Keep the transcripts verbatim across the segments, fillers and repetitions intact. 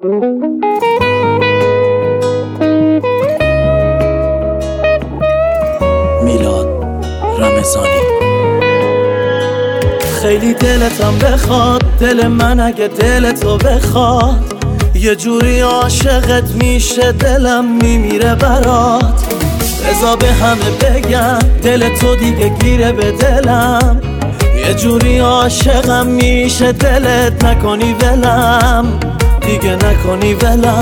میلاد رمضانی. خیلی دلتم بخواد، دل من اگه دل تو بخواد، یه جوری عاشقت میشه دلم میمیره برات. بذار به همه بگم دل تو دیگه گیره به دلم، یه جوری عاشقم میشه دلت نکنی ولم، دیگه نکنی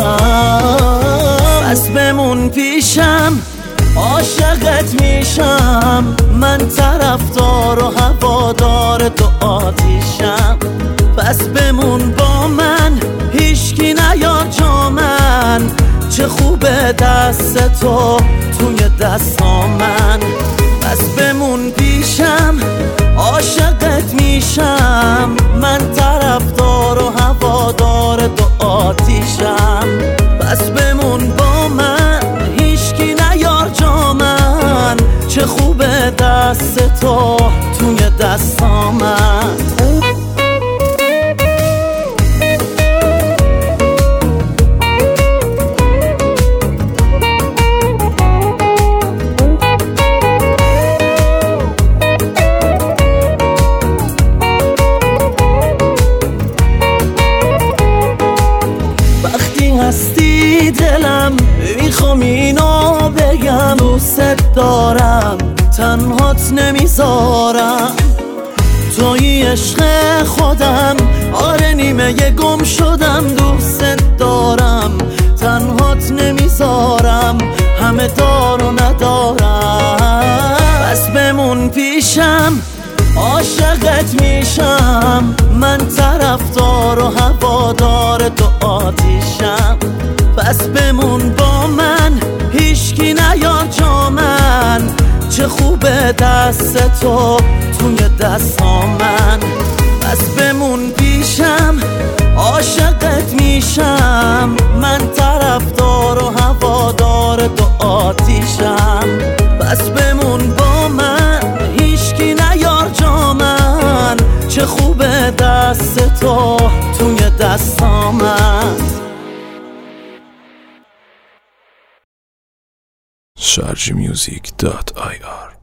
ولم. بس بمون پیشم عاشقت میشم، من طرفدار و هوادار تو آتیشم. پس بمون با من هیچکی نیار جا من، چه خوبه دست تو توی دستام من. پس بمون پیشم عاشقت میشم، من طرفدار و هوادار تو آتیشم. پس بمون با من هیچکی نیار جا من، چه خوبه دست تو توی دستام من. هستی دلم میخوام اینو بگم، دوست دارم تنهات نمیذارم، توی عشق خودم آره نیمه گم شدم. دوست دارم تنهات نمیذارم، همه دار و ندارم. بس بمون پیشم عاشقت میشم، من طرفدار و هوادار تو آتیشم. پس بمون با من هیچکی نیار جا من، چه خوبه دست تو توی دستام من. پس بمون پیشم عاشقت میشم، من طرفدار و هوادار تو آتیشم. پس بمون با من هیچکی نیار جا من، چه خوبه دست تو توی دستام من. شارژ میوزیک دات آی آر